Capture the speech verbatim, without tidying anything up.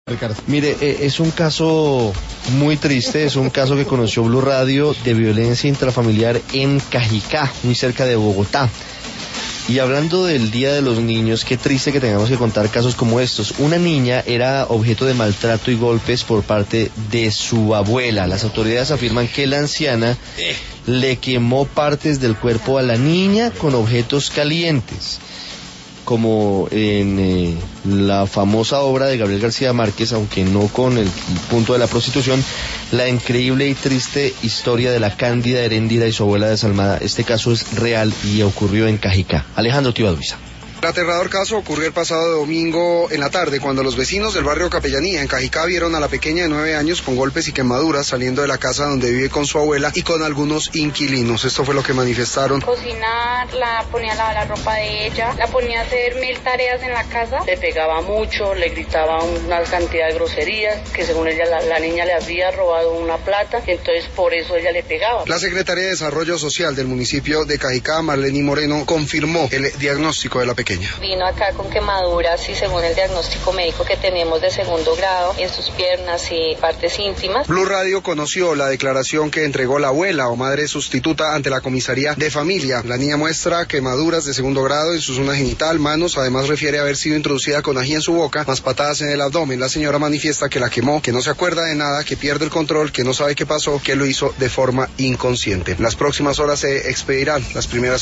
Ricardo. Mire, eh, es un caso muy triste, es un caso que conoció Blue Radio de violencia intrafamiliar en Cajicá, muy cerca de Bogotá. Y hablando del Día de los Niños, qué triste que tengamos que contar casos como estos. Una niña era objeto de maltrato y golpes por parte de su abuela. Las autoridades afirman que la anciana le quemó partes del cuerpo a la niña con objetos calientes, como en eh, la famosa obra de Gabriel García Márquez, aunque no con el, el punto de la prostitución, la increíble y triste historia de la Cándida Heréndira y su abuela desalmada. Este caso es real y ocurrió en Cajicá. Alejandro Tibaduiza. El aterrador caso ocurrió el pasado domingo en la tarde, cuando los vecinos del barrio Capellanía, en Cajicá, vieron a la pequeña de nueve años con golpes y quemaduras saliendo de la casa donde vive con su abuela y con algunos inquilinos. Esto fue lo que manifestaron. Cocinar, la ponía a lavar la ropa de ella, la ponía a hacer mil tareas en la casa. Le pegaba mucho, le gritaba una cantidad de groserías, que según ella la, la niña le había robado una plata, y entonces por eso ella le pegaba. La Secretaría de Desarrollo Social del municipio de Cajicá, Marleni Moreno, confirmó el diagnóstico de la pequeña. Vino acá con quemaduras y según el diagnóstico médico que tenemos de segundo grado en sus piernas y partes íntimas. Blue Radio conoció la declaración que entregó la abuela o madre sustituta ante la comisaría de familia. La niña muestra quemaduras de segundo grado en su zona genital, manos, además refiere haber sido introducida con ají en su boca, más patadas en el abdomen. La señora manifiesta que la quemó, que no se acuerda de nada, que pierde el control, que no sabe qué pasó, que lo hizo de forma inconsciente. En las próximas horas se expedirán las primeras